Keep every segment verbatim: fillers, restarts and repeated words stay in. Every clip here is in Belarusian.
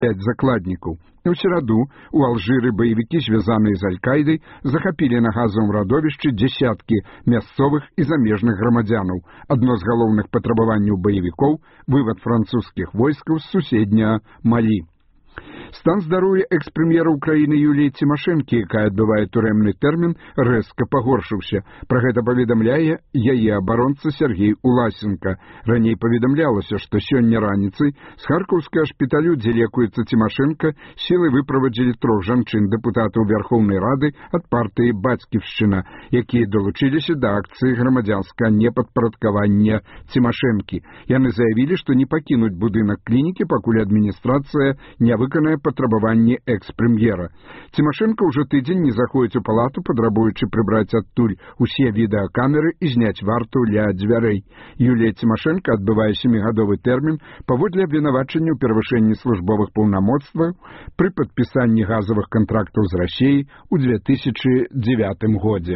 пяць закладнікаў. У сераду у Алжыры баевікі, звязаныя з Аль-Кайдай, захапілі на газавым радовішчы дзесяткі мясцовых і замежных грамадзянаў. Адно з галоўных патрабаванняў баевікоў – вывад французскіх войскаў з суседняга Малі. Стан здароўя экс-прэм'ера Украіны Юліі Цімашэнкі, якая адбывае турэмны тэрмін, рэзка пагоршыўся. Пра гэта паведамляе яе абаронца Сергей Уласенко. Раней паведамлялася, што сёння раніцай з харкаўскага шпіталю, дзе лекуецца Цімашэнка, сілы выправадзілі трох жанчын дэпутатаў Вярхоўнай Рады ад партыі «Бацьківшчына», якія далучыліся да акцыі грамадзянскага непадпарадкавання Цімашэнкі. Яны заявілі, што не пакінуць будынак клінікі, пакуль адміністрацыя не выканае патрабаванні экс-прэм'ера. Цімашэнка ўжо тыдзень не заходзіць у палату, патрабуючы прыбраць адтуль усе відэакамеры і зняць варту ля дзвярэй. Юлія Цімашэнка адбывае сямігадовы тэрмін паводле абвінавачання ў перавышэнні службовых паўнамоцтваў пры падпісанні газавых кантрактаў з Расіяй у две тысячы дзевятым годзе.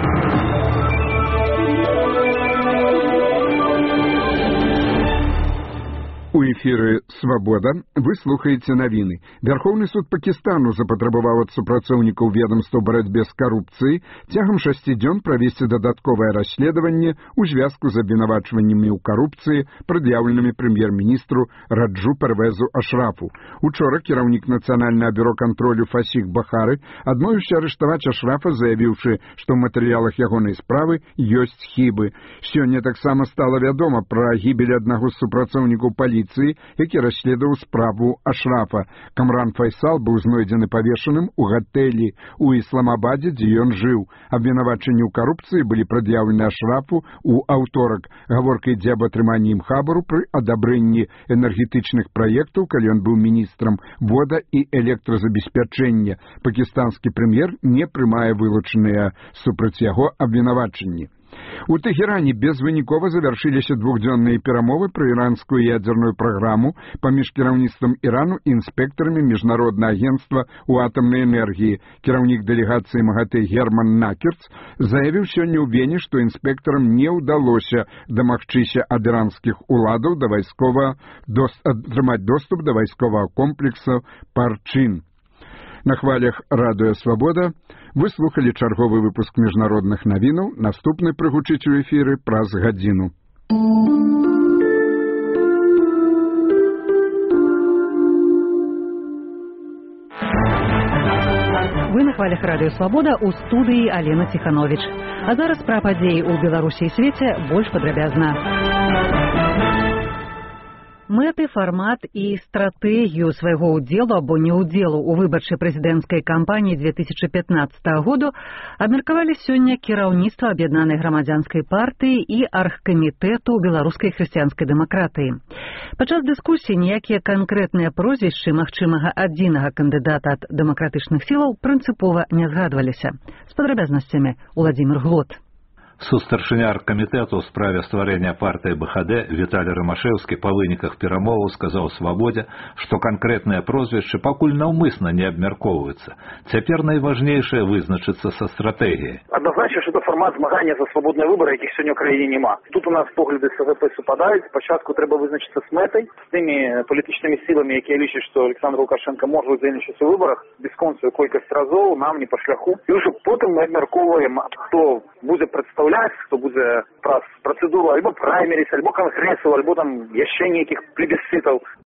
У эфіры «Свабода» вы слухаеце навіны. Вярхоўны суд Пакістану запатрабаваў ад супрацоўнікаў ведамства барацьбе з карупцыяй цягам шасці дзён правесці дадатковае расследаванне ў звязку з абвінавачваннямі ў карупцыі, прад'яўленымі прэм'ер-міністру Раджу Парвезу Ашрафу. Учора кіраўнік Нацыянальнага бюро кантролю Фасіх Бахары адмовіўся арыштаваць Ашрафа, заявіўшы, што ў матэрыялах ягонай справы ёсць хібы. Сёння таксама стала вядома пра гібель аднаго з супрацоўнікаў паліцыі, які расследаваў справу Ашрафа. Камран Файсал быў знойдзены павешаным у гатэлі ў Ісламабадзе, дзе ён жыў. Абвінавачанні ў карупцыі былі прад'яўлены Ашрафу ў аўторак. Гаворка ідзе аб атрыманні ім хабару пры адабрэнні энергетычных праектаў, калі ён быў міністрам вода і электразабеспячэння. Пакістанскі прэм'ер не прымае вылучаныя супраць яго абвінавачанні. У Тэхеране безвынікова завяршыліся двухдзённыя перамовы пра іранскую ядзерную праграму паміж кіраўніцтвам Ірану і інспектарамі Міжнароднага агенцтва ў атамнай энергіі. Кіраўнік дэлегацыі МАГАТЭ Герман Накерц заявіў сёння ў Вене, што інспектарам не ўдалося дамагчыся ад іранскіх уладаў да вайскова атрымаць доступ да вайсковага комплексу Парчин. На хвалях радыё «Свабода» вы слухалі чарговы выпуск міжнародных навінаў. Наступны прыгучыць у эфіры праз гадзіну. Вы на хвалях радыё «Свабода», у студыі Алена Ціхановіч. А зараз пра падзеі ў Беларусі і свеце больш падрабязна. Мэты, фармат і стратэгію свайго ўдзелу або неўдзелу ў выбарчай прэзідэнцкай кампаніі две тысячы пятнаццатага году абмеркавалі сёння кіраўніцтва аб'яднанай грамадзянскай партыі і аргкамітэту беларускай хрысціянскай дэмакратыі. Падчас дыскусіі ніякія канкрэтныя прозвішчы магчымага адзінага кандыдата ад дэмакратычных сілаў прынцыпова не згадваліся. З падрабязнасцямі Уладзімір Глот. Сустаршыня аргкамітэту ў справе стварэння партыі БХД Віталій Рымашэўскі па выніках перамоваў сказаў «Свабодзе», што канкрэтныя прозвішчы пакуль наўмысна не абмяркоўваюцца. Цяпер найважнейшае вызначыцца са стратэгіяй. Адназначна, што фармат змагання за свабодныя выбары, якіх сёння ў краіне няма. Тут у нас погляды СВП супадаюць. Спачатку трэба вызначыцца з мэтай, з тымі палітычнымі сіламі, якія лічаць, што Александр Лукашенко можа удзельнічаць у выбарах бясконцую колькасць разоў, нам не па шляху. І ўжо потым мы абмяркоўваем, хто будзе прадстаўляць, хто будзе праз працэдуру альбо праймеріс, альбо кангрэсу, альбо там яшчэ нейкіх плебісцытаў.